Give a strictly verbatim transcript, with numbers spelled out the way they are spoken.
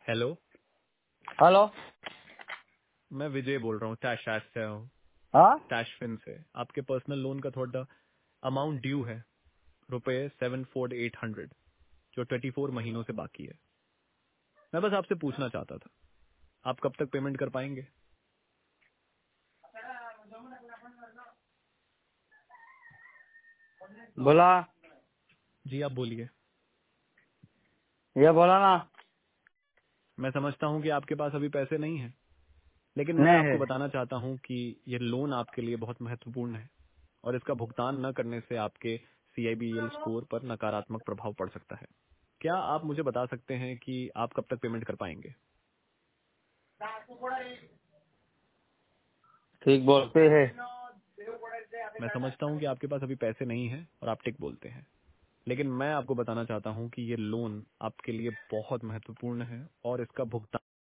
Hello. Hello. मैं विजय बोल रहा हूँ टैश टैश से हूँ, हाँ, टैशफिन से। आपके पर्सनल लोन का थोड़ा अमाउंट ड्यू है, रुपए सेवन फोर एट हंड्रेड, जो ट्वेंटी फोर महीनों से बाकी है। मैं बस आपसे पूछना चाहता था, आप कब तक पेमेंट कर पाएंगे? बोला। जी आप बोलिए। ये बोला ना। मैं समझता हूँ कि आपके पास अभी पैसे नहीं हैं, लेकिन मैं नहीं आपको है। बताना चाहता हूँ कि ये लोन आपके लिए बहुत महत्वपूर्ण है और इसका भुगतान न करने से आपके सीआईबीएल स्कोर पर नकारात्मक प्रभाव पड़ सकता है। क्या आप मुझे बता सकते हैं कि आप कब तक पेमेंट कर पाएंगे? ठीक बोलते हैं। मैं समझता हूँ कि आपके पास अभी पैसे नहीं हैं और आप टिक बोलते हैं, लेकिन मैं आपको बताना चाहता हूँ कि ये लोन आपके लिए बहुत महत्वपूर्ण है और इसका भुगतान